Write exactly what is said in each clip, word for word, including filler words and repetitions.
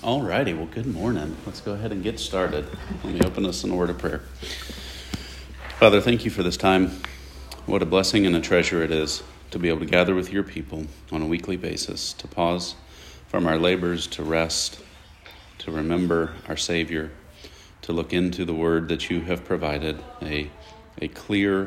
All righty, well, good morning. Let's go ahead and get started. Let me open us in a word of prayer. Father, thank you for this time. What a blessing and a treasure it is to be able to gather with your people on a weekly basis, to pause from our labors, to rest, to remember our Savior, to look into the word that you have provided, a, a clear,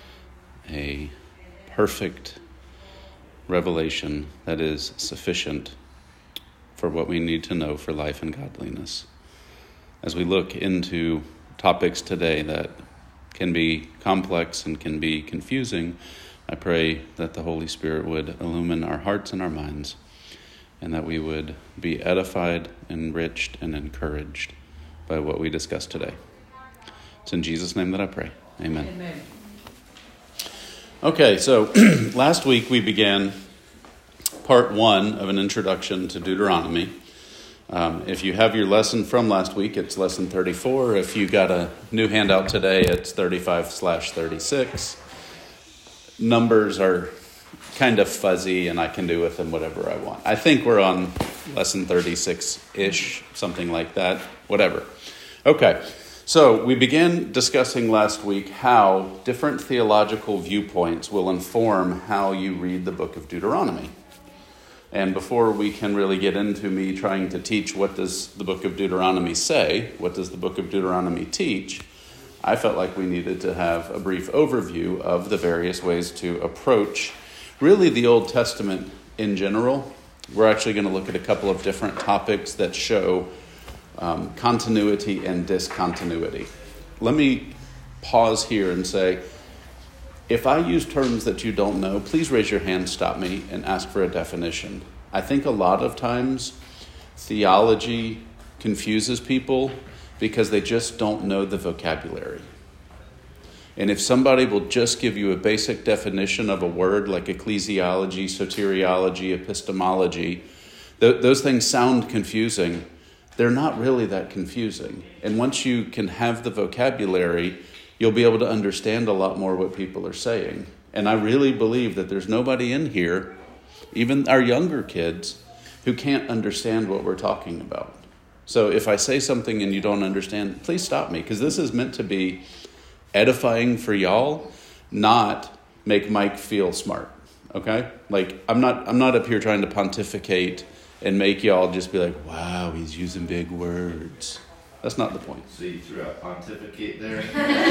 a perfect revelation that is sufficient for what we need to know for life and godliness. As we look into topics today that can be complex and can be confusing, I pray that the Holy Spirit would illumine our hearts and our minds, and that we would be edified, enriched, and encouraged by what we discuss today. It's in Jesus' name that I pray. Amen. Amen. Okay, so last week we began part one of an introduction to Deuteronomy. Um, if you have your lesson from last week, it's lesson thirty-four. If you got a new handout today, it's thirty-five slash thirty-six. Numbers are kind of fuzzy, and I can do with them whatever I want. I think we're on lesson thirty-six-ish, something like that, whatever. Okay, so we began discussing last week how different theological viewpoints will inform how you read the book of Deuteronomy. And before we can really get into me trying to teach what does the book of Deuteronomy say, what does the book of Deuteronomy teach, I felt like we needed to have a brief overview of the various ways to approach really the Old Testament in general. We're actually going to look at a couple of different topics that show um, continuity and discontinuity. Let me pause here and say, if I use terms that you don't know, please raise your hand, stop me, and ask for a definition. I think a lot of times theology confuses people because they just don't know the vocabulary. And if somebody will just give you a basic definition of a word like ecclesiology, soteriology, epistemology, th- those things sound confusing. They're not really that confusing. And once you can have the vocabulary, you'll be able to understand a lot more what people are saying. And I really believe that there's nobody in here, even our younger kids, who can't understand what we're talking about. So if I say something and you don't understand, please stop me, because this is meant to be edifying for y'all, not make Mike feel smart. Okay? Like, I'm not I'm not up here trying to pontificate and make y'all just be like, wow, he's using big words. That's not the point. So you threw out pontificate there?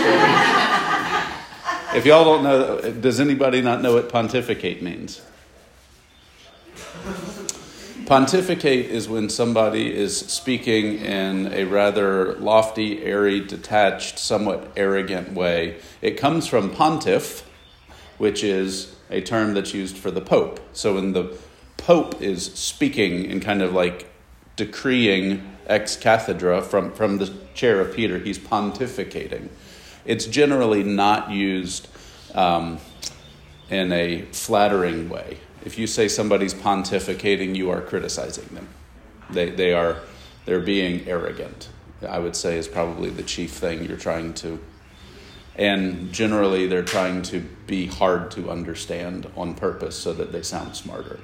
If y'all don't know, does anybody not know what pontificate means? Pontificate is when somebody is speaking in a rather lofty, airy, detached, somewhat arrogant way. It comes from pontiff, which is a term that's used for the Pope. So when the Pope is speaking and kind of like decreeing ex cathedra from, from the chair of Peter, he's pontificating. It's generally not used um, in a flattering way. If you say somebody's pontificating, you are criticizing them. They they are they're being arrogant, I would say, is probably the chief thing you're trying to. And generally they're trying to be hard to understand on purpose so that they sound smarter.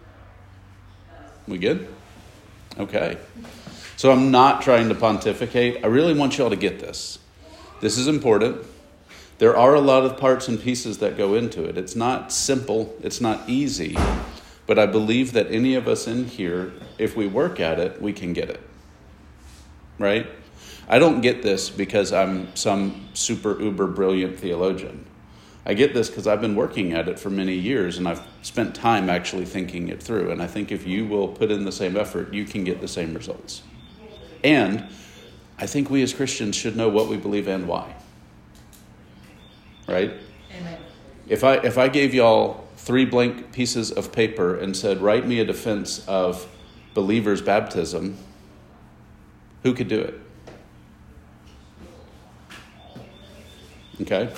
We good? Okay. So I'm not trying to pontificate. I really want you all to get this. This is important. There are a lot of parts and pieces that go into it. It's not simple. It's not easy. But I believe that any of us in here, if we work at it, we can get it. Right? I don't get this because I'm some super uber brilliant theologian. I get this because I've been working at it for many years, and I've spent time actually thinking it through. And I think if you will put in the same effort, you can get the same results. And I think we as Christians should know what we believe and why. Right? Amen. If I if I gave y'all three blank pieces of paper and said, write me a defense of believers' baptism, who could do it? Okay?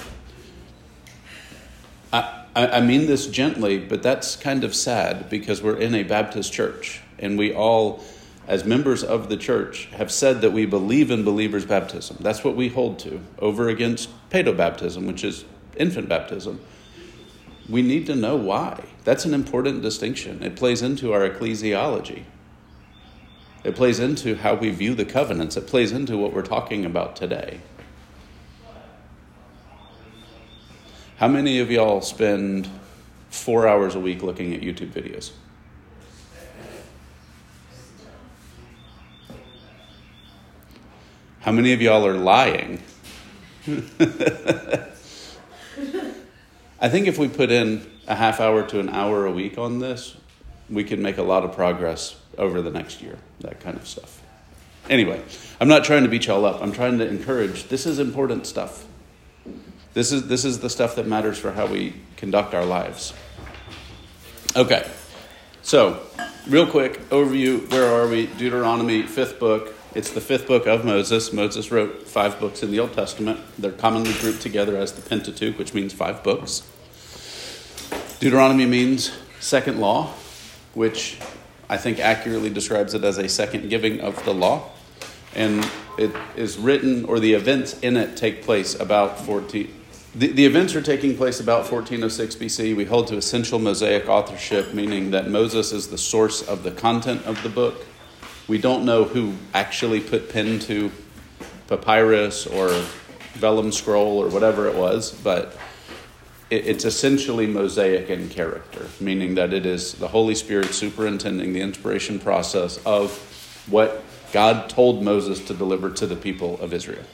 I, I mean this gently, but that's kind of sad because we're in a Baptist church, and we all, as members of the church, have said that we believe in believers' baptism. That's what we hold to, over against paedobaptism, which is infant baptism. We need to know why. That's an important distinction. It plays into our ecclesiology. It plays into how we view the covenants. It plays into what we're talking about today. How many of y'all spend four hours a week looking at YouTube videos? How many of y'all are lying? I think if we put in a half hour to an hour a week on this, we can make a lot of progress over the next year, that kind of stuff. Anyway, I'm not trying to beat y'all up. I'm trying to encourage. This is important stuff. This is this is the stuff that matters for how we conduct our lives. Okay, so real quick overview. Where are we? Deuteronomy, fifth book. It's the fifth book of Moses. Moses wrote five books in the Old Testament. They're commonly grouped together as the Pentateuch, which means five books. Deuteronomy means second law, which I think accurately describes it as a second giving of the law. And it is written, or the events in it take place about fourteen... The, the events are taking place about fourteen oh six B C. We hold to essential Mosaic authorship, meaning that Moses is the source of the content of the book. We don't know who actually put pen to papyrus or vellum scroll or whatever it was, but it, it's essentially Mosaic in character, meaning that it is the Holy Spirit superintending the inspiration process of what God told Moses to deliver to the people of Israel.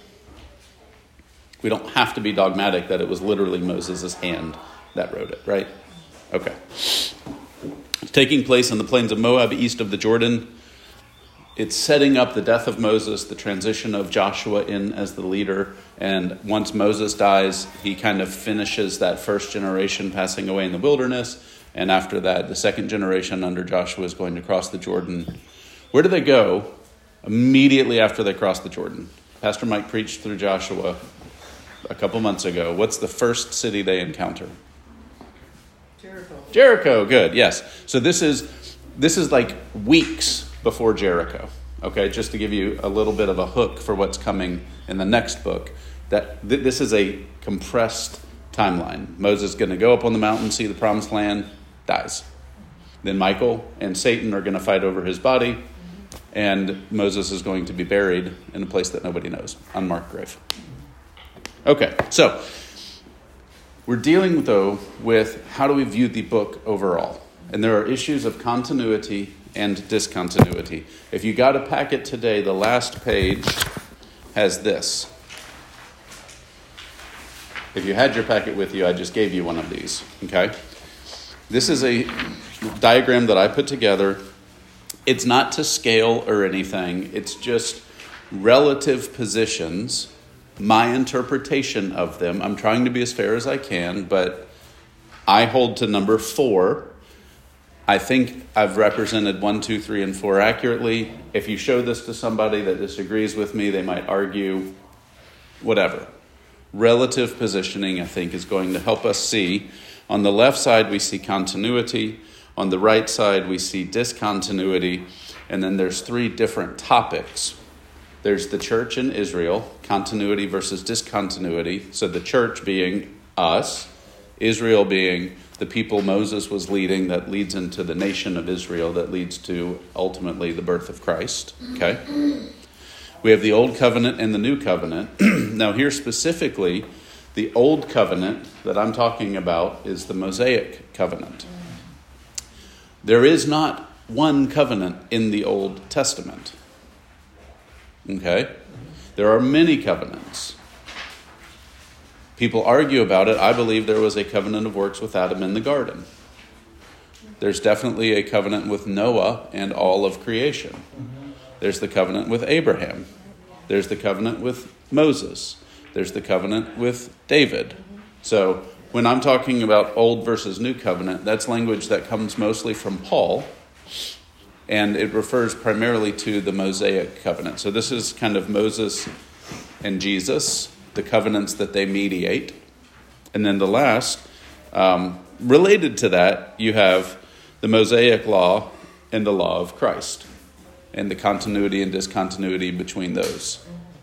We don't have to be dogmatic that it was literally Moses' hand that wrote it, right? Okay. It's taking place in the plains of Moab, east of the Jordan. It's setting up the death of Moses, the transition of Joshua in as the leader. And once Moses dies, he kind of finishes that first generation passing away in the wilderness. And after that, the second generation under Joshua is going to cross the Jordan. Where do they go immediately after they cross the Jordan? Pastor Mike preached through Joshua a couple months ago. What's the first city they encounter? Jericho. Jericho, good, yes. So this is this is like weeks before Jericho. Okay, just to give you a little bit of a hook for what's coming in the next book. That th- this is a compressed timeline. Moses is going to go up on the mountain, see the promised land, dies. Then Michael and Satan are going to fight over his body, and Moses is going to be buried in a place that nobody knows, unmarked grave. Okay, so we're dealing, though, with how do we view the book overall. And there are issues of continuity and discontinuity. If you got a packet today, the last page has this. If you had your packet with you, I just gave you one of these, okay? This is a diagram that I put together. It's not to scale or anything. It's just relative positions, my interpretation of them. I'm trying to be as fair as I can, but I hold to number four. I think I've represented one, two, three, and four accurately. If you show this to somebody that disagrees with me, they might argue, whatever. Relative positioning, I think, is going to help us see. On the left side, we see continuity. On the right side, we see discontinuity. And then there's three different topics. There's the church in Israel, continuity versus discontinuity. So the church being us, Israel being the people Moses was leading, that leads into the nation of Israel, that leads to ultimately the birth of Christ. Okay? We have the Old Covenant and the New Covenant. Now here specifically, the Old Covenant that I'm talking about is the Mosaic Covenant. There is not one covenant in the Old Testament. Okay? There are many covenants. People argue about it. I believe there was a covenant of works with Adam in the garden. There's definitely a covenant with Noah and all of creation. There's the covenant with Abraham. There's the covenant with Moses. There's the covenant with David. So when I'm talking about Old versus New Covenant, that's language that comes mostly from Paul, and it refers primarily to the Mosaic covenant. So this is kind of Moses and Jesus, the covenants that they mediate. And then the last, um, related to that, you have the Mosaic law and the law of Christ, and the continuity and discontinuity between those.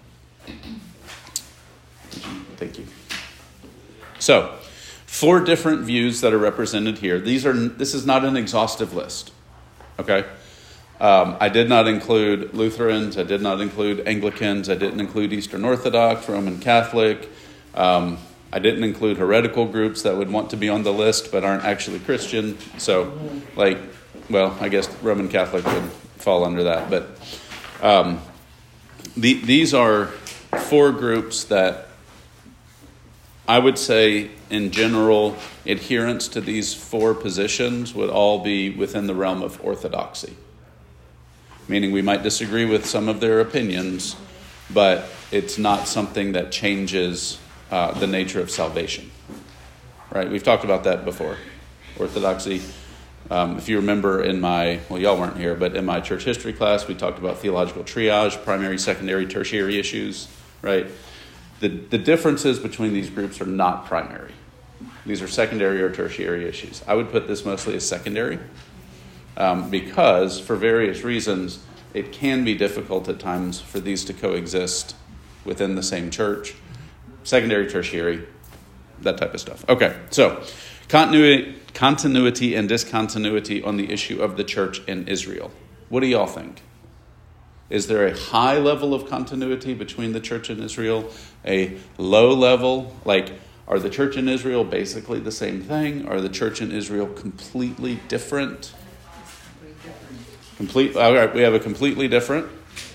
Thank you. So, four different views that are represented here. These are. This is not an exhaustive list. Okay? Um, I did not include Lutherans. I did not include Anglicans. I didn't include Eastern Orthodox, Roman Catholic. Um, I didn't include heretical groups that would want to be on the list but aren't actually Christian. So, like, well, I guess Roman Catholic would fall under that. But um, the, these are four groups that I would say, in general, adherence to these four positions would all be within the realm of orthodoxy. Meaning we might disagree with some of their opinions, but it's not something that changes uh, the nature of salvation. Right? We've talked about that before. Orthodoxy. Um, if you remember in my, well, y'all weren't here, but in my church history class, we talked about theological triage, primary, secondary, tertiary issues. Right? The, the differences between these groups are not primary. These are secondary or tertiary issues. I would put this mostly as secondary. Um, because, for various reasons, it can be difficult at times for these to coexist within the same church. Secondary, tertiary, that type of stuff. Okay, so continuity, continuity and discontinuity on the issue of the church in Israel. What do y'all think? Is there a high level of continuity between the church in Israel? A low level? Like, are the church in Israel basically the same thing? Are the church in Israel completely different? Complete. All right, we have a completely different.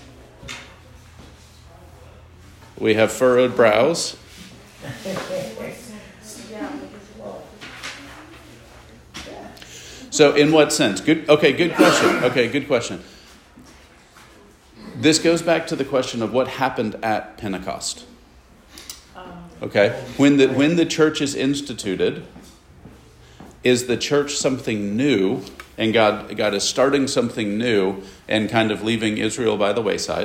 We have furrowed brows. So, in what sense? Good. Okay, good question. Okay, good question. This goes back to the question of what happened at Pentecost. Okay, when the when the church is instituted, is the church something new? And God, God is starting something new and kind of leaving Israel by the wayside?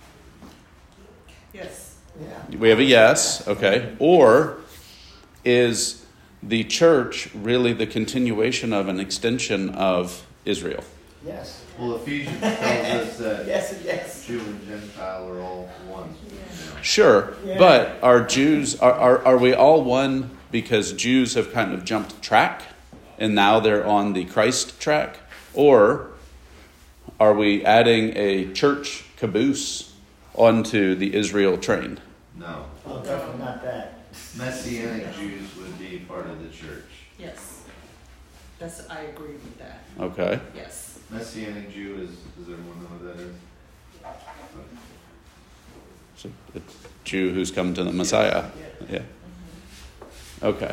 Yes. Yeah. We have a yes, okay. Or is the church really the continuation of an extension of Israel? Yes. Well, Ephesians tells us that Yes and yes. Jew and Gentile are all one. Yeah. Sure, Yeah. but are Jews, are, are, are we all one because Jews have kind of jumped track? And now they're on the Christ track? Or are we adding a church caboose onto the Israel train? No. Oh, definitely not that. Messianic Jews would be part of the church. Yes. That's, I agree with that. Okay. Yes. Messianic Jew is, does everyone know what that is? So a Jew who's come to the Messiah. Yeah. Okay.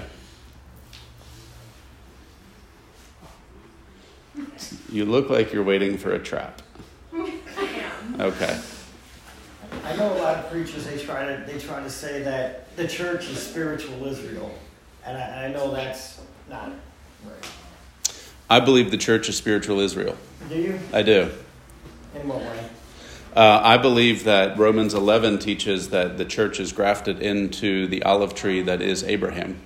You look like you're waiting for a trap. I am. Okay. I know a lot of preachers, they try to they try to say that the church is spiritual Israel. And I, I know that's not right. I believe the church is spiritual Israel. Do you? I do. In what way? Uh, I believe that Romans eleven teaches that the church is grafted into the olive tree that is Abraham.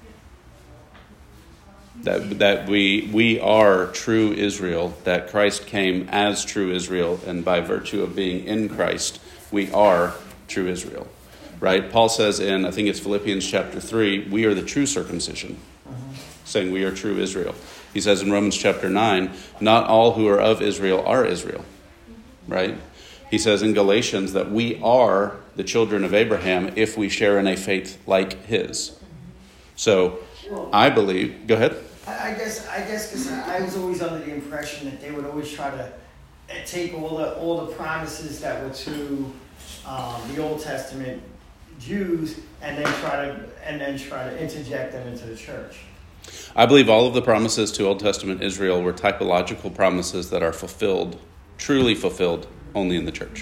That that we we are true Israel, that Christ came as true Israel, and by virtue of being in Christ, we are true Israel. Right? Paul says in, I think it's Philippians chapter three, we are the true circumcision, uh-huh. saying we are true Israel. He says in Romans chapter nine, not all who are of Israel are Israel. Right? He says in Galatians that we are the children of Abraham if we share in a faith like his. So I believe, go ahead. I I guess I guess because I was always under the impression that they would always try to take all the all the promises that were to um, the Old Testament Jews and then try to and then try to interject them into the church. I believe all of the promises to Old Testament Israel were typological promises that are fulfilled, truly fulfilled, only in the church.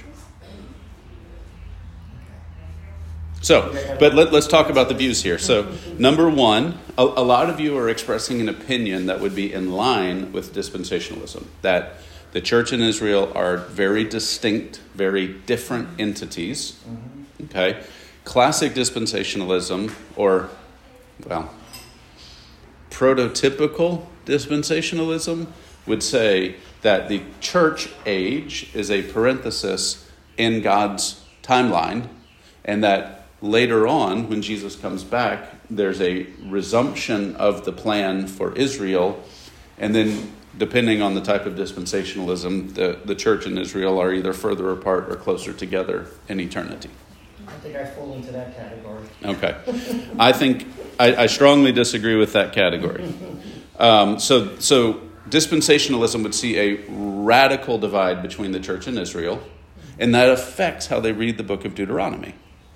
So, but let, let's talk about the views here. So, number one, a, a lot of you are expressing an opinion that would be in line with dispensationalism, that the church and Israel are very distinct, very different entities. Okay? Classic dispensationalism, or, well, prototypical dispensationalism would say that the church age is a parenthesis in God's timeline, and that later on, when Jesus comes back, there's a resumption of the plan for Israel, and then depending on the type of dispensationalism, the, the church and Israel are either further apart or closer together in eternity. I think I fall into that category. Okay. I think I, I strongly disagree with that category. Um, so, so dispensationalism would see a radical divide between the church and Israel, and that affects how they read the book of Deuteronomy.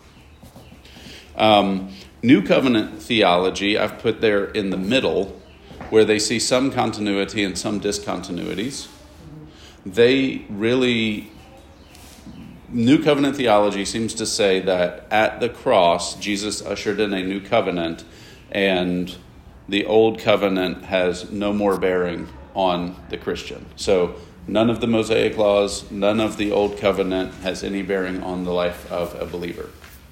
Um, New Covenant theology, I've put there in the middle, where they see some continuity and some discontinuities. They really... New Covenant theology seems to say that at the cross, Jesus ushered in a new covenant, and the old covenant has no more bearing on the Christian. So none of the Mosaic laws, none of the old covenant has any bearing on the life of a believer.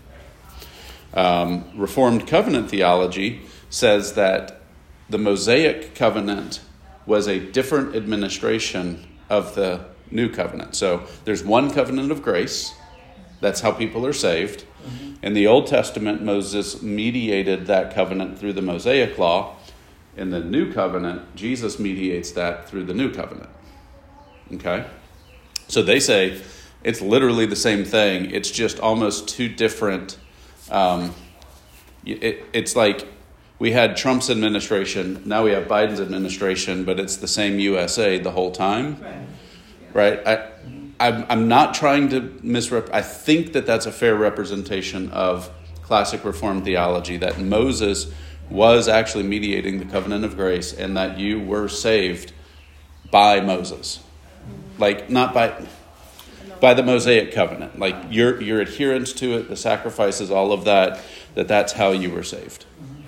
Um, Reformed covenant theology says that the Mosaic covenant was a different administration of the new covenant. So there's one covenant of grace. That's how people are saved. Mm-hmm. In the Old Testament, Moses mediated that covenant through the Mosaic law. In the new covenant, Jesus mediates that through the new covenant. Okay? So they say it's literally the same thing. It's just almost two different... Um, it, it's like we had Trump's administration. Now we have Biden's administration, but it's the same U S A the whole time. Right. Right? I, I'm, I'm not trying to misrep... I think that that's a fair representation of classic Reformed theology, that Moses was actually mediating the covenant of grace and that you were saved by Moses. Like, not by... by the Mosaic covenant. Like, your your adherence to it, the sacrifices, all of that, that that's how you were saved.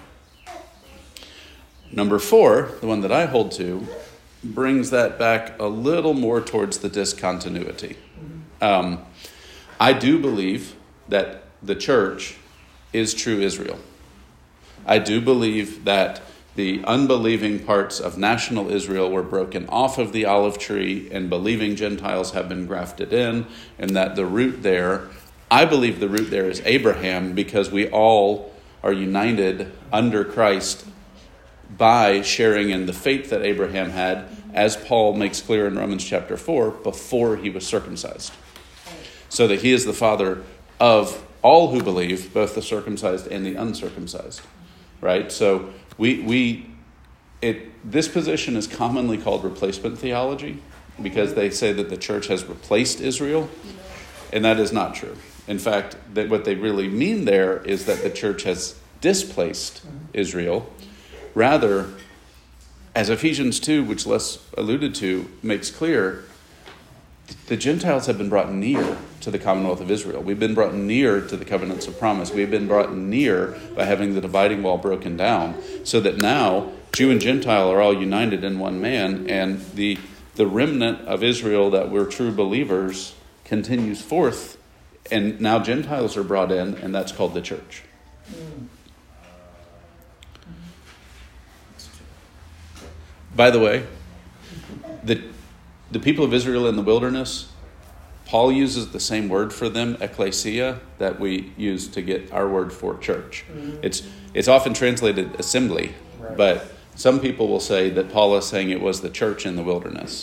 Number four, the one that I hold to, brings that back a little more towards the discontinuity. Um, I do believe that the church is true Israel. I do believe that the unbelieving parts of national Israel were broken off of the olive tree and believing Gentiles have been grafted in, and that the root there, I believe the root there is Abraham, because we all are united under Christ by sharing in the faith that Abraham had, as Paul makes clear in Romans chapter four, before he was circumcised. So that he is the father of all who believe, both the circumcised and the uncircumcised. Right? So we we it this position is commonly called replacement theology, because they say that the church has replaced Israel, and that is not true. In fact, that what they really mean there is that the church has displaced Israel. Rather, as Ephesians two, which Les alluded to, makes clear, the Gentiles have been brought near to the commonwealth of Israel. We've been brought near to the covenants of promise. We've been brought near by having the dividing wall broken down, so that now Jew and Gentile are all united in one man, and the the remnant of Israel that were true believers continues forth, and now Gentiles are brought in, and that's called the church. Mm. By the way, the the people of Israel in the wilderness, Paul uses the same word for them, ecclesia, that we use to get our word for church. Mm-hmm. It's it's often translated assembly, right. But some people will say that Paul is saying it was the church in the wilderness.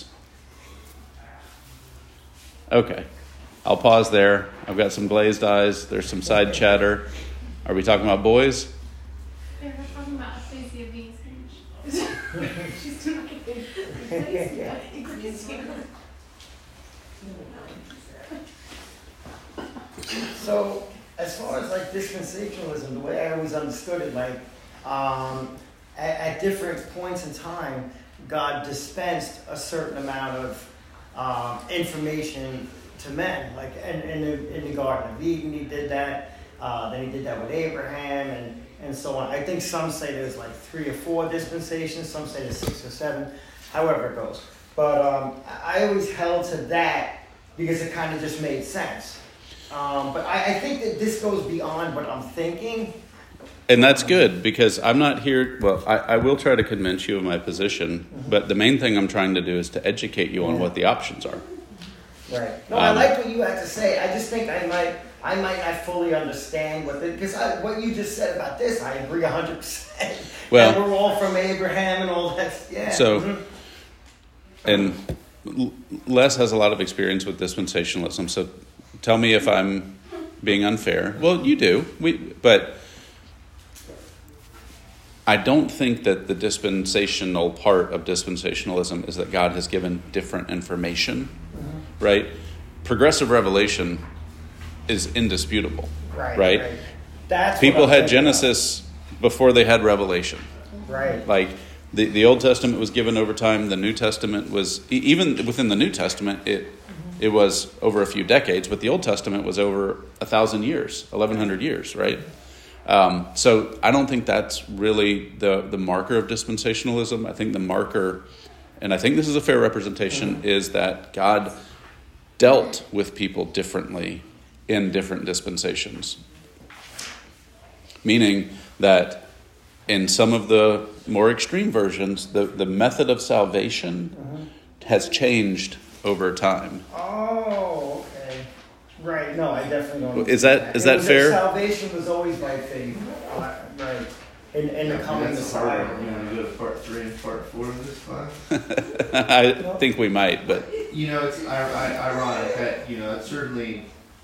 Okay, I'll pause there. I've got some glazed eyes. There's some side chatter. Are we talking about boys? Yeah, we're talking about ecclesia being singed. She's doing So, as far as like dispensationalism, the way I always understood it, like um, at, at different points in time, God dispensed a certain amount of um, information to men. Like in, in, the, in the Garden of Eden, he did that. Uh, then he did that with Abraham, and, and so on. I think some say there's like three or four dispensations. Some say there's six or seven. However it goes. But um, I always held to that because it kind of just made sense. Um, but I, I think that this goes beyond what I'm thinking. And that's good, because I'm not here... Well, I, I will try to convince you of my position, mm-hmm. but the main thing I'm trying to do is to educate you on yeah. what the options are. Right. No, um, I like what you had to say. I just think I might... I might not fully understand what the, because I, what you just said about this, I agree one hundred percent. Well, and we're all from Abraham and all that. Yeah. So, mm-hmm. and Les has a lot of experience with dispensationalism, so tell me if I'm being unfair. Well, you do. We, but I don't think that the dispensational part of dispensationalism is that God has given different information, mm-hmm. right? Progressive revelation is indisputable, right? Right. right. That's people had Genesis about. Before they had Revelation, right? Like the the Old Testament was given over time. The New Testament was even within the New Testament. It mm-hmm. it was over a few decades, but the Old Testament was over a thousand years, eleven hundred years, right? Um, so I don't think that's really the the marker of dispensationalism. I think the marker, and I think this is a fair representation, mm-hmm. is that God dealt with people differently in different dispensations. Meaning that in some of the more extreme versions, the, the method of salvation uh-huh. has changed over time. Oh, okay. Right. No, I definitely don't. Is that is that fair? Salvation was always by faith. Uh, right. In, in the coming Messiah. You want to go to part three and part four of this class? I think we might, but... You know, it's I, I, ironic that, you know, it's certainly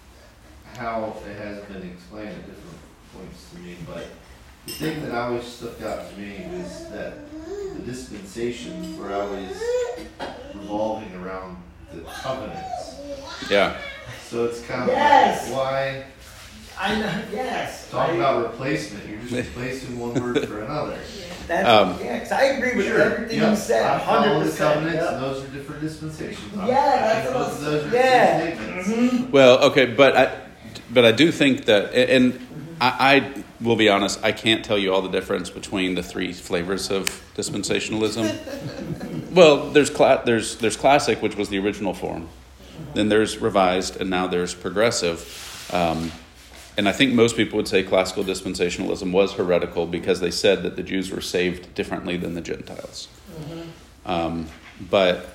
how it has been explained at different points to me, but the thing that always stuck out to me is that the dispensations were always revolving around the covenants. Yeah. So it's kind of yes. like, why... I know, yes. Talk I, about replacement. You're just replacing one word for another. That's, um, yeah, because I agree with sure. everything yep. you said. I follow the covenants, yep. and those are different dispensations. Yeah, that's both of those are yeah. statements. Mm-hmm. Well, okay, but I, but I do think that, and mm-hmm. I, I will be honest, I can't tell you all the difference between the three flavors of dispensationalism. Well, there's cla- there's there's classic, which was the original form. Mm-hmm. Then there's revised, and now there's progressive. Um, And I think most people would say classical dispensationalism was heretical because they said that the Jews were saved differently than the Gentiles. Mm-hmm. Um, but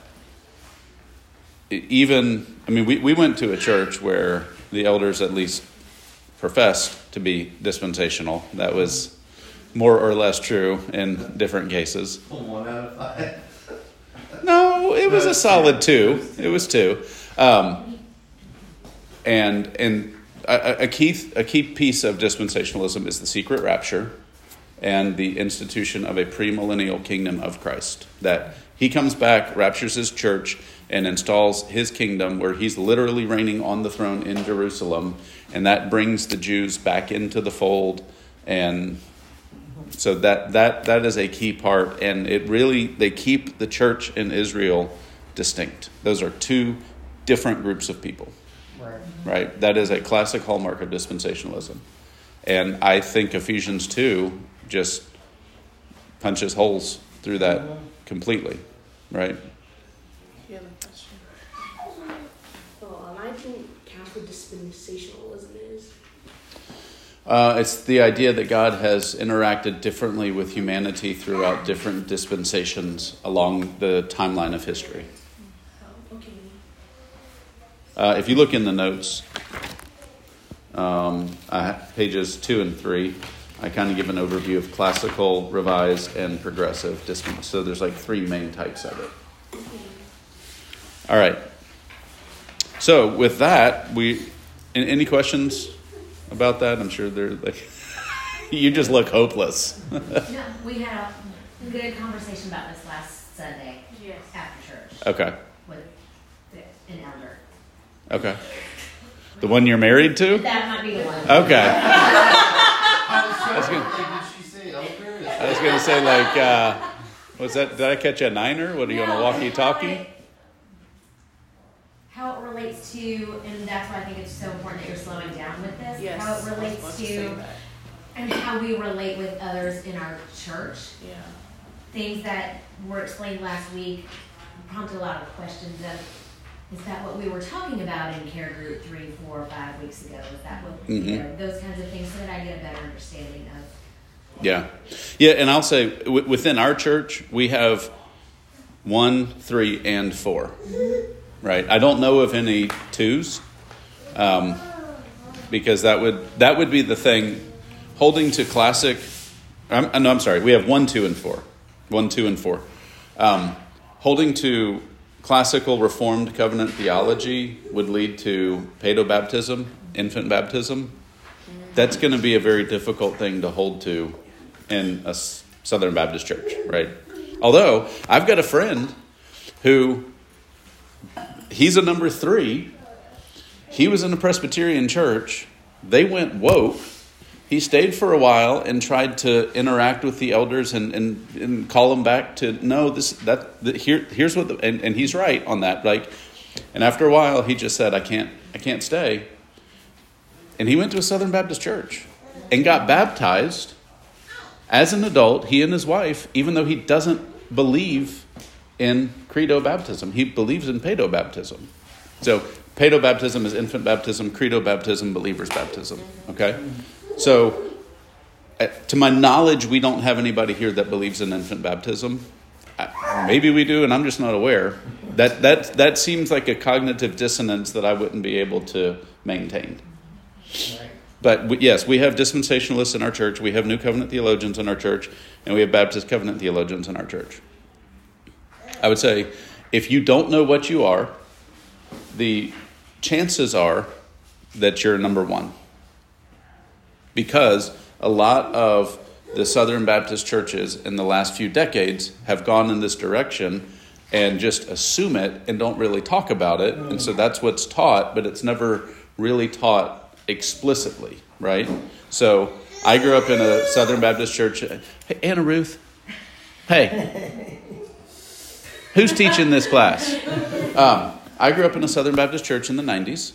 even, I mean, we, we went to a church where the elders at least professed to be dispensational. That was more or less true in different cases. One out of five. No, it was a solid two. It was two. Um, and and... A, a key a key piece of dispensationalism is the secret rapture and the institution of a premillennial kingdom of Christ. That he comes back, raptures his church, and installs his kingdom where he's literally reigning on the throne in Jerusalem. And that brings the Jews back into the fold. And so that that that is a key part. And it really, they keep the church in Israel distinct. Those are two different groups of people. Right. Right? That is a classic hallmark of dispensationalism. And I think Ephesians two just punches holes through that mm-hmm. completely. Right? Yeah, question. Well, um, I think Catholic dispensationalism is. Uh, it's the idea that God has interacted differently with humanity throughout different dispensations along the timeline of history. Uh, if you look in the notes, um, uh, pages two and three, I kind of give an overview of classical, revised, and progressive dispensations. So there's like three main types of it. All right. So with that, we any questions about that? I'm sure they're like, you just look hopeless. No, we had a good conversation about this last Sunday Yes. after church Okay. with an elder. Okay. The one you're married to? That might be the one. Okay. I was gonna- gonna, did she say elder? I was going to say, like, uh, was that, did I catch a niner? What, are you on a No, walkie-talkie? How it relates to, and that's why I think it's so important that you're slowing down with this, Yes. how it I was about relates to say to, that. and how we relate with others in our church. Yeah. Things that were explained last week prompted a lot of questions of, is that what we were talking about in care group three, four, five weeks ago? Is that what, Mm-hmm. you know, those kinds of things so that I get a better understanding of. Yeah. Yeah, and I'll say, w- within our church, we have one, three, and four. Right? I don't know of any twos, um, because that would that would be the thing. Holding to classic, I'm, no, I'm sorry, we have one, two, and four. One, two, and four. Um, holding to classical Reformed covenant theology would lead to paedobaptism, infant baptism. That's going to be a very difficult thing to hold to in a Southern Baptist church, right? Although, I've got a friend who, he's a number three. He was in a Presbyterian church. They went woke. He stayed for a while and tried to interact with the elders and, and, and call them back to, no, this that, that here here's what, the, and, and he's right on that. Like, and after a while, he just said, I can't, I can't stay. And he went to a Southern Baptist church and got baptized as an adult, he and his wife, even though he doesn't believe in credo baptism. He believes in paedobaptism. So paedobaptism is infant baptism, credo baptism, believer's baptism. Okay? So to my knowledge, we don't have anybody here that believes in infant baptism. Maybe we do, and I'm just not aware. That that that seems like a cognitive dissonance that I wouldn't be able to maintain. Right. But we, yes, we have dispensationalists in our church. We have New Covenant theologians in our church. And we have Baptist Covenant theologians in our church. I would say, if you don't know what you are, the chances are that you're number one. Because a lot of the Southern Baptist churches in the last few decades have gone in this direction and just assume it and don't really talk about it. And so that's what's taught, but it's never really taught explicitly, right? So I grew up in a Southern Baptist church. Hey, Anna Ruth. Hey. Who's teaching this class? Um, I grew up in a Southern Baptist church in the nineties.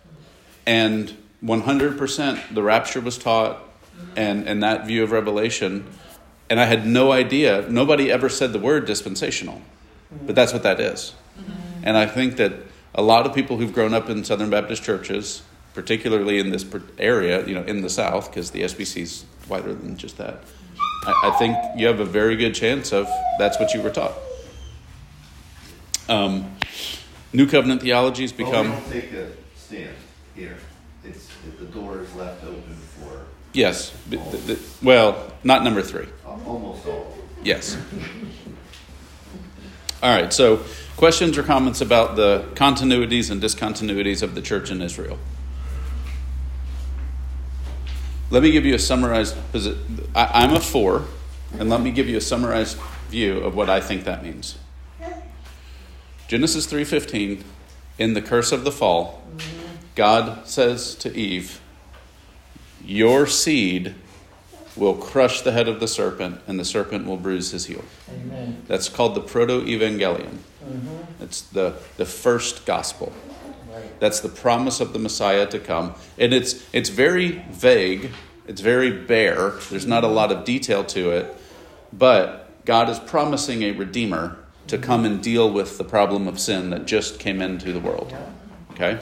And one hundred percent the rapture was taught and, and that view of Revelation. And I had no idea. Nobody ever said the word dispensational. But that's what that is. And I think that a lot of people who've grown up in Southern Baptist churches, particularly in this area, you know, in the South, because the S B C is wider than just that, I, I think you have a very good chance of that's what you were taught. Um, New Covenant theology has become... Well, we don't take a stand here. It's the door is left open for... Yes. The, the, the, well, not number three. Almost all. Yes. All right, so questions or comments about the continuities and discontinuities of the church in Israel? Let me give you a summarized position. I'm a four, and let me give you a summarized view of what I think that means. Genesis three fifteen, in the curse of the fall, God says to Eve, your seed will crush the head of the serpent, and the serpent will bruise his heel. Amen. That's called the proto-evangelium. Mm-hmm. It's the, the first gospel. Right. That's the promise of the Messiah to come. And it's it's very vague. It's very bare. There's not a lot of detail to it. But God is promising a Redeemer to come and deal with the problem of sin that just came into the world. Okay?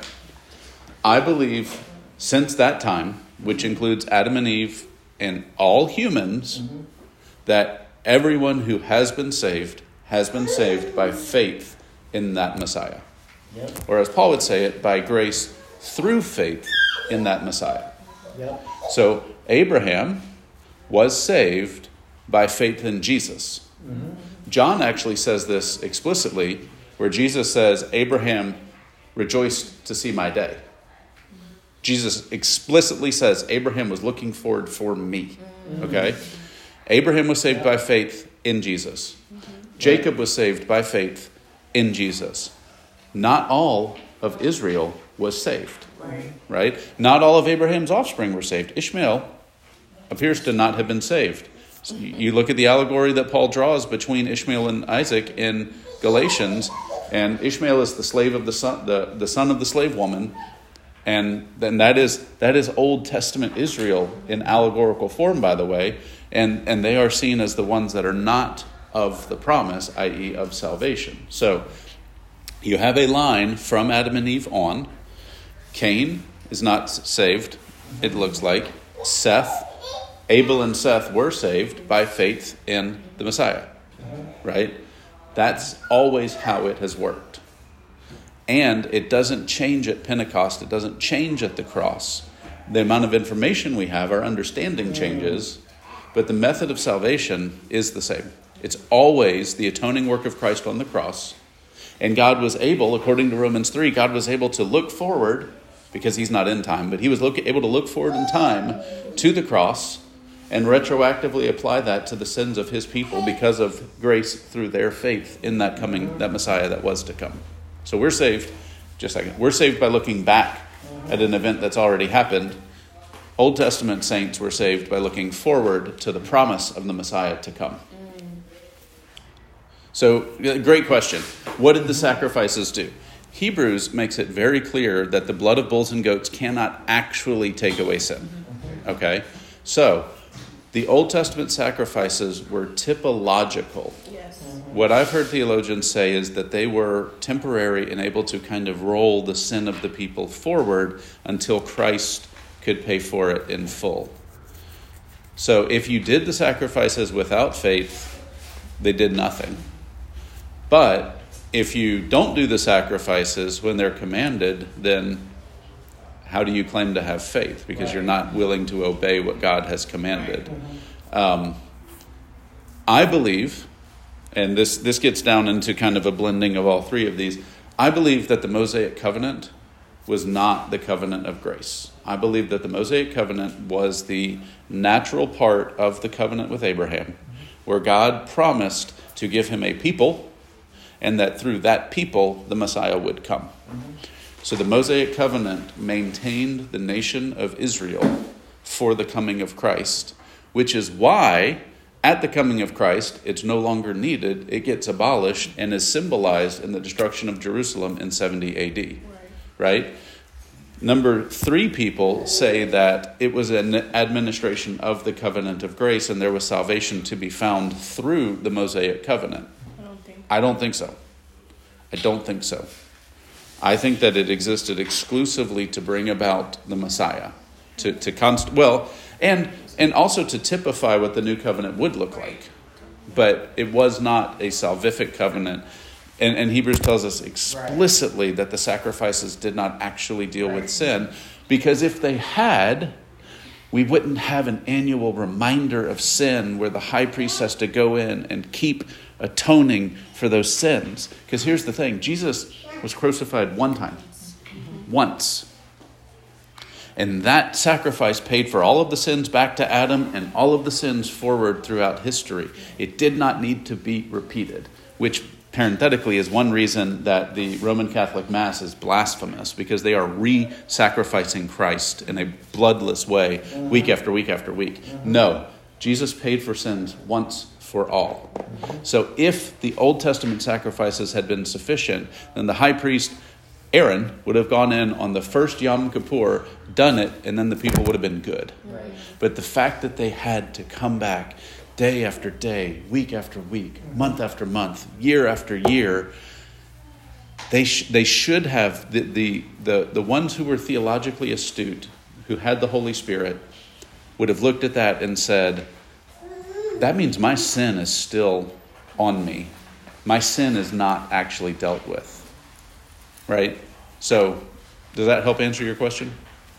I believe since that time, which includes Adam and Eve and all humans, mm-hmm. that everyone who has been saved has been saved by faith in that Messiah. Yep. Or as Paul would say it, by grace through faith in that Messiah. Yep. So Abraham was saved by faith in Jesus. Mm-hmm. John actually says this explicitly, where Jesus says, Abraham rejoiced to see my day. Jesus explicitly says, Abraham was looking forward for me. Okay? Abraham was saved by faith in Jesus. Jacob was saved by faith in Jesus. Not all of Israel was saved. Right? Not all of Abraham's offspring were saved. Ishmael appears to not have been saved. You look at the allegory that Paul draws between Ishmael and Isaac in Galatians, and Ishmael is the slave of the son, the, the son of the slave woman, and then that is that is Old Testament Israel in allegorical form, by the way, and and they are seen as the ones that are not of the promise, that is, of salvation. So you have a line from Adam and Eve on. Cain is not saved, it looks like. Seth. Abel and Seth were saved by faith in the Messiah, right? That's always how it has worked. And it doesn't change at Pentecost. It doesn't change at the cross. The amount of information we have, our understanding changes, but the method of salvation is the same. It's always the atoning work of Christ on the cross. And God was able, according to Romans three, God was able to look forward, because he's not in time, but he was look, able to look forward in time to the cross and retroactively apply that to the sins of his people because of grace through their faith in that coming, that Messiah that was to come. So we're saved, just a second, we're saved by looking back at an event that's already happened. Old Testament saints were saved by looking forward to the promise of the Messiah to come. So, great question. What did the sacrifices do? Hebrews makes it very clear that the blood of bulls and goats cannot actually take away sin. Okay? So, the Old Testament sacrifices were typological. Yes. What I've heard theologians say is that they were temporary and able to kind of roll the sin of the people forward until Christ could pay for it in full. So if you did the sacrifices without faith, they did nothing. But if you don't do the sacrifices when they're commanded, then how do you claim to have faith? Because you're not willing to obey what God has commanded. Um, I believe, and this, this gets down into kind of a blending of all three of these, I believe that the Mosaic covenant was not the covenant of grace. I believe that the Mosaic covenant was the natural part of the covenant with Abraham, where God promised to give him a people, and that through that people, the Messiah would come. So the Mosaic covenant maintained the nation of Israel for the coming of Christ, which is why at the coming of Christ, it's no longer needed. It gets abolished and is symbolized in the destruction of Jerusalem in seventy A D. Right? right? Number three people say that it was an administration of the covenant of grace and there was salvation to be found through the Mosaic covenant. I don't think. I don't think so. I don't think so. I think that it existed exclusively to bring about the Messiah, to to const well, and and also to typify what the new covenant would look like. But it was not a salvific covenant, and, and Hebrews tells us explicitly that the sacrifices did not actually deal with sin, because if they had, we wouldn't have an annual reminder of sin where the high priest has to go in and keep atoning for those sins. Because here's the thing, Jesus was crucified one time, once. And that sacrifice paid for all of the sins back to Adam and all of the sins forward throughout history. It did not need to be repeated, which parenthetically is one reason that the Roman Catholic Mass is blasphemous, because they are re-sacrificing Christ in a bloodless way week after week after week. No, Jesus paid for sins once for all. So if the Old Testament sacrifices had been sufficient, then the high priest Aaron would have gone in on the first Yom Kippur, done it, and then the people would have been good. Right. But the fact that they had to come back day after day, week after week, month after month, year after year, they sh- they should have, the, the, the, the ones who were theologically astute, who had the Holy Spirit, would have looked at that and said, that means my sin is still on me. My sin is not actually dealt with. Right? So, does that help answer your question?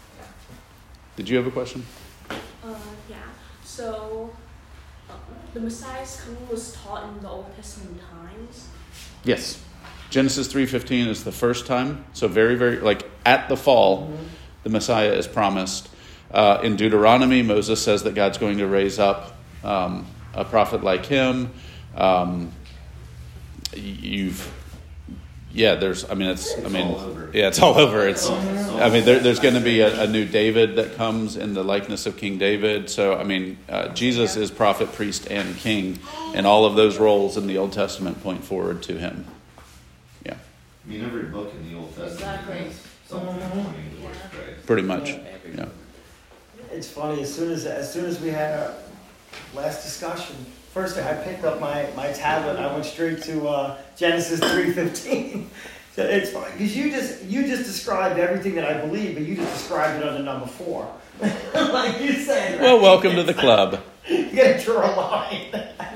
Did you have a question? Uh, yeah. So, uh, the Messiah's coming was taught in the Old Testament times? Yes. Genesis three fifteen is the first time. So very, very, like at the fall, mm-hmm. the Messiah is promised. Uh, in Deuteronomy, Moses says that God's going to raise up um, a prophet like him. Um, you've... Yeah, there's, I mean, it's, I mean, yeah, it's all over. It's, I mean, there, there's going to be a, a new David that comes in the likeness of King David. So, I mean, uh, Jesus is prophet, priest, and king. And all of those roles in the Old Testament point forward to him. Yeah. I mean, every book in the Old Testament Exactly. has something pointing towards Christ. Pretty much. Yeah. It's funny, as soon as as soon as we had our last discussion, first I picked up my, my tablet and I went straight to uh, Genesis three fifteen. So it's funny because you just you just described everything that I believe, but you just described it under number four, like you said. Right? Well, welcome to the club. You gotta draw a line.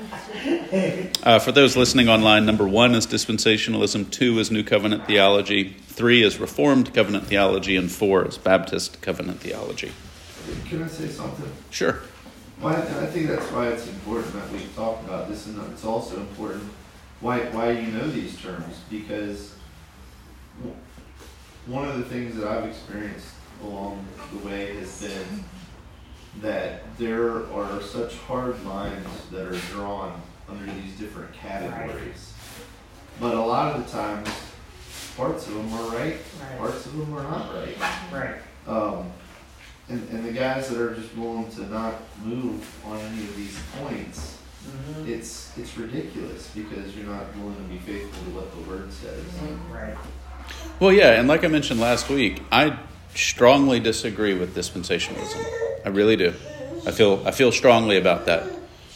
Uh, for those listening online, number one is dispensationalism, two is New Covenant theology, three is Reformed Covenant theology, and four is Baptist Covenant theology. Can I say something? Sure. Well, I I think that's why it's important that we talk about this, and it's also important why why you know these terms, because w- one of the things that I've experienced along the way has been that there are such hard lines that are drawn under these different categories. But a lot of the times, parts of them are right, Right. parts of them are not right. Right. Um, and, and the guys that are just willing to not move on any of these points, Mm-hmm. it's it's ridiculous because you're not willing to be faithful to what the word says. Right. Well, yeah, and like I mentioned last week, I strongly disagree with dispensationalism. I really do. I feel I feel strongly about that.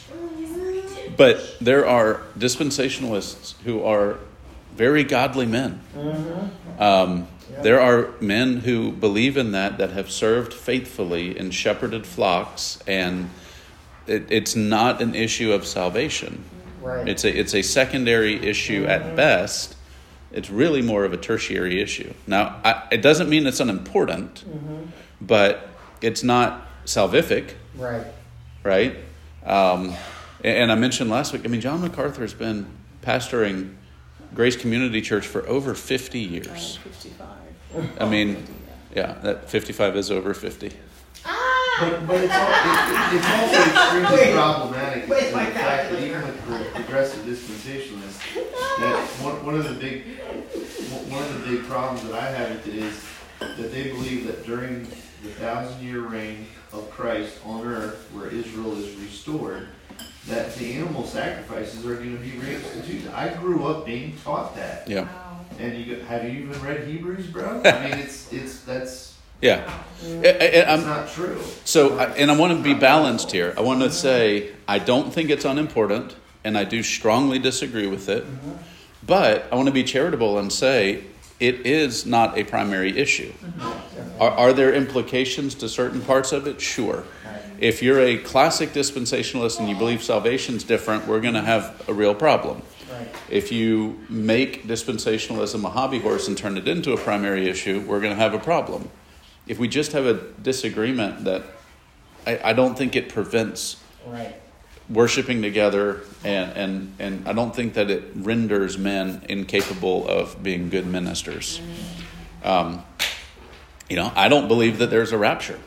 But there are dispensationalists who are very godly men. Mm-hmm. Um, Yeah. There are men who believe in that, that have served faithfully and shepherded flocks, and it, it's not an issue of salvation. Right. It's a it's a secondary issue at best. It's really more of a tertiary issue. Now, I, it doesn't mean it's unimportant, Mm-hmm. but it's not salvific, Right. right? Um, and, and I mentioned last week, I mean, John MacArthur has been pastoring Grace Community Church for over fifty years. fifty-five. I mean, yeah, that fifty-five is over fifty. But, but it's, all, it, it, it's also extremely Wait. problematic Wait, in my the fact that calculator. even with pro- progressive dispensationalists, that one, one of the big one of the big problems that I have with it is that they believe that during the thousand year reign of Christ on earth, where Israel is restored, that the animal sacrifices are going to be reinstituted. I grew up being taught that. Yeah, And you go, have you even read Hebrews, bro? I mean, it's it's that's yeah. I- I- it's I'm- not true. So, I- and I want to be balanced here. I want to say I don't think it's unimportant, and I do strongly disagree with it. But I want to be charitable and say it is not a primary issue. Are, are there implications to certain parts of it? Sure. If you're a classic dispensationalist and you believe salvation's different, we're going to have a real problem. Right. If you make dispensationalism a hobby horse and turn it into a primary issue, we're going to have a problem. If we just have a disagreement, that I, I don't think it prevents Right. worshiping together, and, and, and I don't think that it renders men incapable of being good ministers. Um, you know, I don't believe that there's a rapture.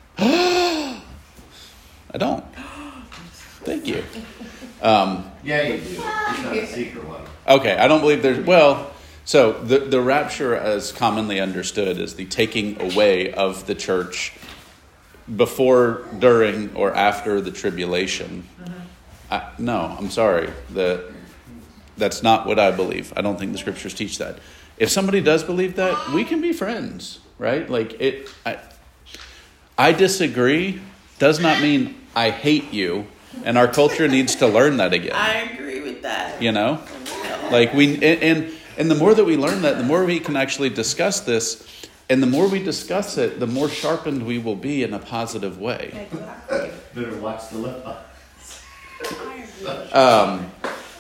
I don't. Thank you. Um, Yeah, you do. It's not a secret one. okay, I don't believe there's... Well, so the, the rapture, as commonly understood, is the taking away of the church before, during, or after the tribulation. I, no, I'm sorry. The, that's not what I believe. I don't think the scriptures teach that. If somebody does believe that, we can be friends, right? Like it... I, I disagree does not mean I hate you, and our culture needs to learn that again. I agree with that. You know, like we and, and and the more that we learn that, the more we can actually discuss this, and the more we discuss it, the more sharpened we will be in a positive way. Exactly. Better watch the lip. I agree. Um,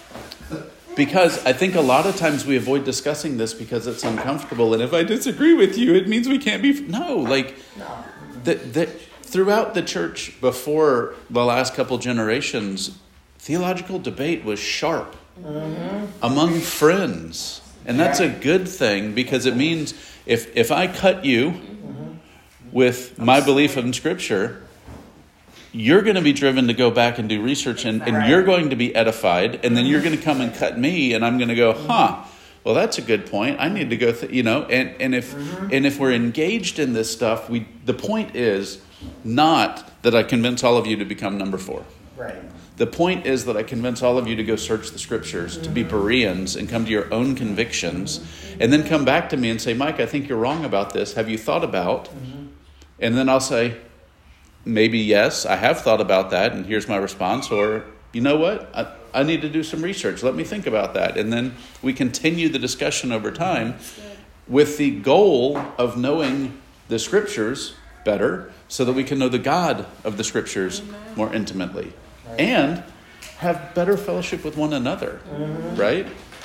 because I think a lot of times we avoid discussing this because it's uncomfortable, and if I disagree with you, it means we can't be. No, like No. that. That throughout the church before the last couple generations, theological debate was sharp Mm-hmm. among friends. And that's a good thing, because it means if, if I cut you with my belief in Scripture, you're going to be driven to go back and do research, and, and you're going to be edified, and then you're going to come and cut me, and I'm going to go, huh, well, that's a good point. I need to go, th-, you know, and, and if and if we're engaged in this stuff, we the point is not that I convince all of you to become number four. Right. The point is that I convince all of you to go search the scriptures, to be Bereans, and come to your own convictions, and then come back to me and say, Mike, I think you're wrong about this. Have you thought about? And then I'll say, maybe yes, I have thought about that, and here's my response. Or, you know what? I, I need to do some research. Let me think about that. And then we continue the discussion over time with the goal of knowing the scriptures better, so that we can know the God of the scriptures more intimately. And have better fellowship with one another, mm-hmm. right?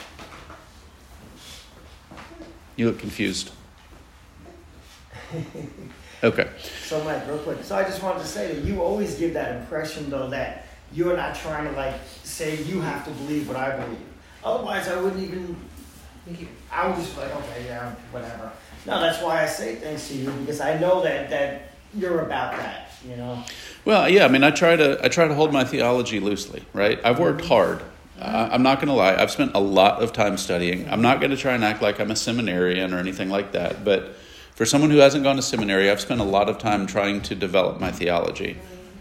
You look confused. Okay. So, Mike, real quick. So I just wanted to say that you always give that impression, though, that you're not trying to, like, say you have to believe what I believe. Otherwise, I wouldn't even, I would just be like, okay, yeah, whatever. No, that's why I say things to you, because I know that, that you're about that, you know? Well, yeah, I mean, I try to I try to hold my theology loosely, right? I've worked hard. Uh, I'm not going to lie. I've spent a lot of time studying. I'm not going to try and act like I'm a seminarian or anything like that. But for someone who hasn't gone to seminary, I've spent a lot of time trying to develop my theology.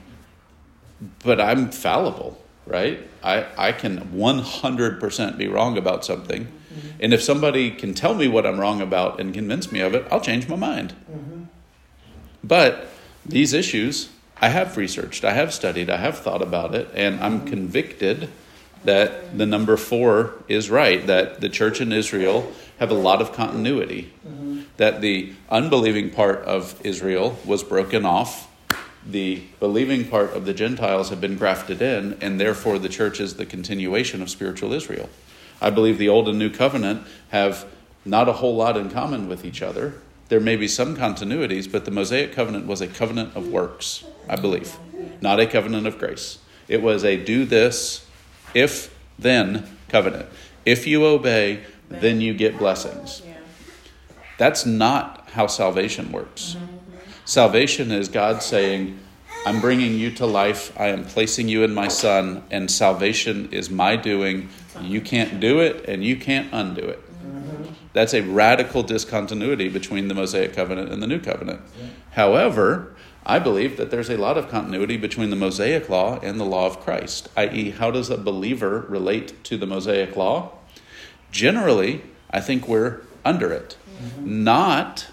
But I'm fallible, right? I, I can one hundred percent be wrong about something. Mm-hmm. And if somebody can tell me what I'm wrong about and convince me of it, I'll change my mind. Mm-hmm. But these issues, I have researched, I have studied, I have thought about it, and I'm mm-hmm. convicted that the number four is right, that the church in Israel have a lot of continuity, mm-hmm. that the unbelieving part of Israel was broken off, the believing part of the Gentiles have been grafted in, and therefore the church is the continuation of spiritual Israel. I believe the Old and New Covenant have not a whole lot in common with each other. There may be some continuities, but the Mosaic covenant was a covenant of works, I believe, not a covenant of grace. It was a do this, if, then covenant. If you obey, then you get blessings. That's not how salvation works. Salvation is God saying, I'm bringing you to life. I am placing you in my Son, and salvation is my doing. You can't do it, and you can't undo it. That's a radical discontinuity between the Mosaic covenant and the New Covenant. However, I believe that there's a lot of continuity between the Mosaic law and the law of Christ, that is, how does a believer relate to the Mosaic law? Generally, I think we're under it. Mm-hmm. Not,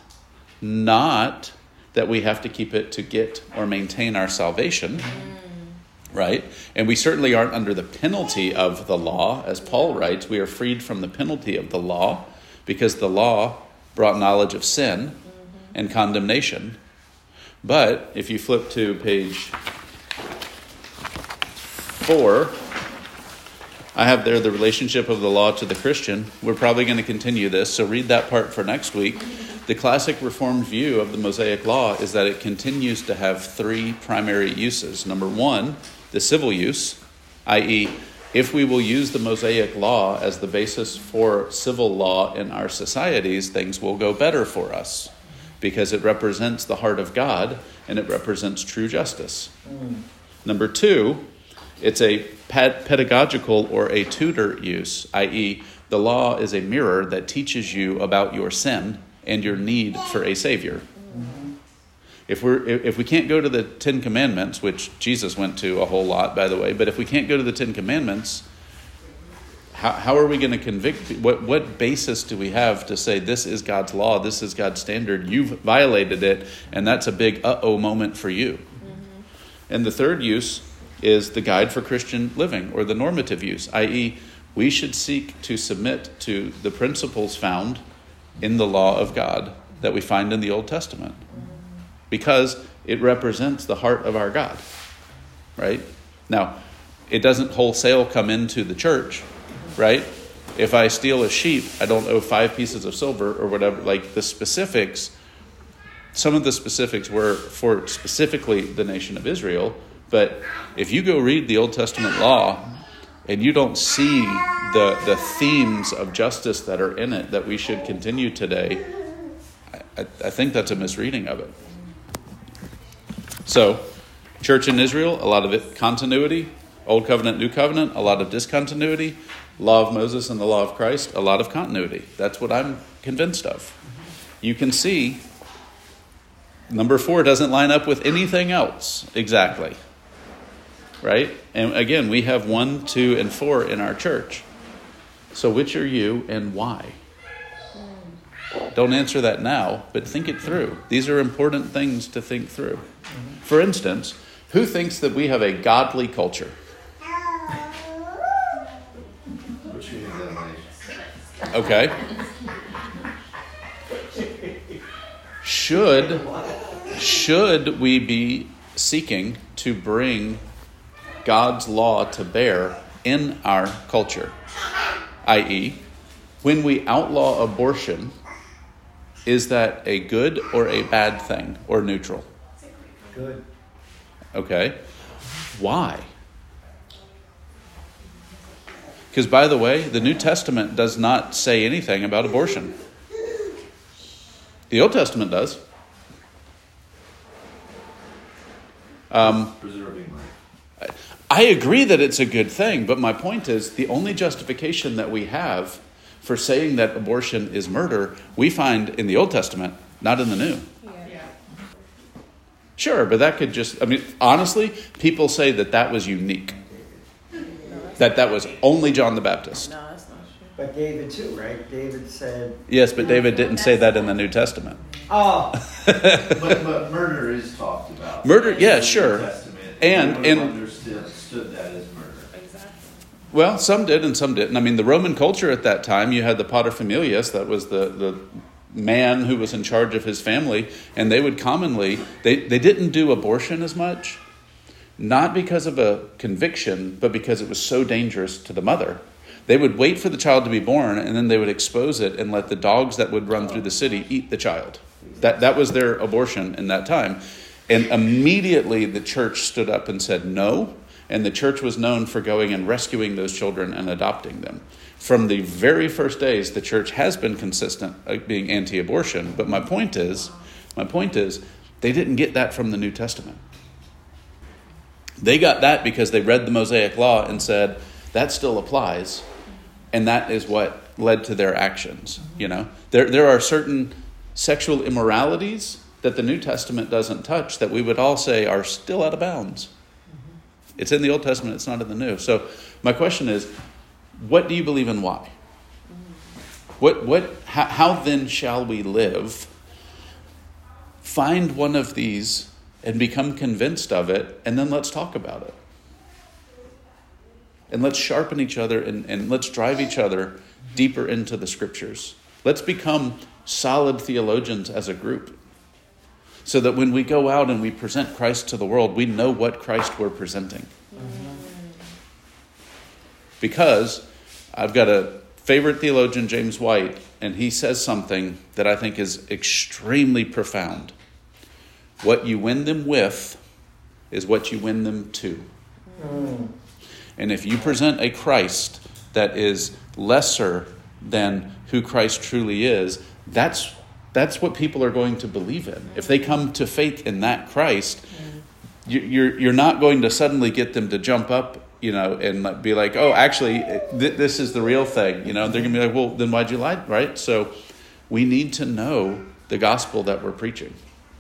not that we have to keep it to get or maintain our salvation, mm-hmm. right? And we certainly aren't under the penalty of the law. As Paul writes, we are freed from the penalty of the law because the law brought knowledge of sin mm-hmm. and condemnation. But if you flip to page four, I have there the relationship of the law to the Christian. We're probably going to continue this, so read that part for next week. The classic Reformed view of the Mosaic law is that it continues to have three primary uses. Number one, the civil use, that is, if we will use the Mosaic law as the basis for civil law in our societies, things will go better for us, because it represents the heart of God and it represents true justice. Mm. Number two, it's a ped- pedagogical or a tutor use, that is, the law is a mirror that teaches you about your sin and your need for a Savior. Mm-hmm. If we're if we can't go to the Ten Commandments, which Jesus went to a whole lot, by the way, but if we can't go to the Ten Commandments, How, how are we going to convict? What what basis do we have to say this is God's law, this is God's standard, you've violated it, and that's a big uh-oh moment for you? Mm-hmm. And the third use is the guide for Christian living, or the normative use, that is, we should seek to submit to the principles found in the law of God that we find in the Old Testament, because it represents the heart of our God, right? Now, it doesn't wholesale come into the church, right? If I steal a sheep, I don't owe five pieces of silver or whatever. Like the specifics, some of the specifics were for specifically the nation of Israel. But if you go read the Old Testament law and you don't see the, the themes of justice that are in it that we should continue today, I, I think that's a misreading of it. So, church in Israel, a lot of it continuity. Old Covenant, New Covenant, a lot of discontinuity. Law of Moses and the law of Christ, a lot of continuity. That's what I'm convinced of. You can see number four doesn't line up with anything else exactly. Right? And again, we have one, two, and four in our church. So which are you and why? Don't answer that now, but think it through. These are important things to think through. For instance, who thinks that we have a godly culture? Okay. Should, should we be seeking to bring God's law to bear in our culture? that is, when we outlaw abortion, is that a good or a bad thing or neutral? Good. Okay. Why? Because, by the way, the New Testament does not say anything about abortion. The Old Testament does. Um, Preserving life. I agree that it's a good thing, but my point is the only justification that we have for saying that abortion is murder, we find in the Old Testament, not in the New. Yeah. Sure, but that could just, I mean, honestly, people say that that was unique. That that was only John the Baptist. No, that's not true. But David too, right? David said, Yes, but David didn't say that in the New Testament. oh, But, but murder is talked about. Murder, yeah, In the sure. New Testament, And- everyone and- understood, understood that as murder. Exactly. Well, some did and some didn't. I mean, the Roman culture at that time, you had the paterfamilias, that was the, the man who was in charge of his family, and they would commonly, they, they didn't do abortion as much, not because of a conviction, but because it was so dangerous to the mother. They would wait for the child to be born, and then they would expose it and let the dogs that would run through the city eat the child. That, that was their abortion in that time. And immediately the church stood up and said no, and the church was known for going and rescuing those children and adopting them. From the very first days, the church has been consistent at being anti-abortion. But my point is, my point is, they didn't get that from the New Testament. They got that because they read the Mosaic Law and said, that still applies. And that is what led to their actions. You know, there there are certain sexual immoralities that the New Testament doesn't touch that we would all say are still out of bounds. It's in the Old Testament, it's not in the New. So my question is, what do you believe and why? What what how, how then shall we live? Find one of these and become convinced of it, and then let's talk about it. And let's sharpen each other and, and let's drive each other deeper into the scriptures. Let's become solid theologians as a group, so that when we go out and we present Christ to the world, we know what Christ we're presenting. Because I've got a favorite theologian, James White, and he says something that I think is extremely profound. What you win them with is what you win them to. Mm. And if you present a Christ that is lesser than who Christ truly is, that's that's what people are going to believe in. If they come to faith in that Christ, you, you're you're not going to suddenly get them to jump up, you know, and be like, oh, actually, th- this is the real thing. You know, they're going to be like, well, then why'd you lie, right? So we need to know the gospel that we're preaching.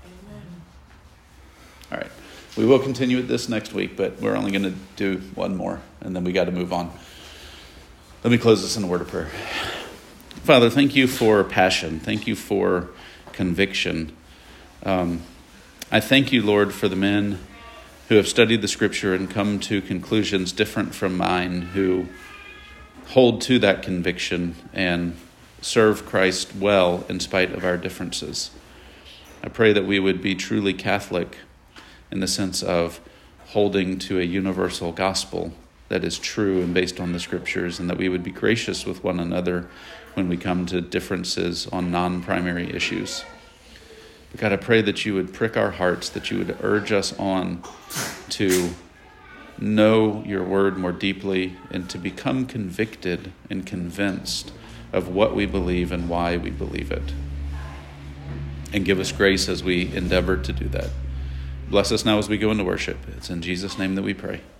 All right. We will continue with this next week, but we're only going to do one more, and then we got to move on. Let me close this in a word of prayer. Father, thank you for passion. Thank you for conviction. Um, I thank you, Lord, for the men who have studied the scripture and come to conclusions different from mine, who hold to that conviction and serve Christ well in spite of our differences. I pray that we would be truly Catholic in the sense of holding to a universal gospel that is true and based on the scriptures, and that we would be gracious with one another when we come to differences on non-primary issues. But God, I pray that you would prick our hearts, that you would urge us on to know your word more deeply and to become convicted and convinced of what we believe and why we believe it. And give us grace as we endeavor to do that. Bless us now as we go into worship. It's in Jesus' name that we pray.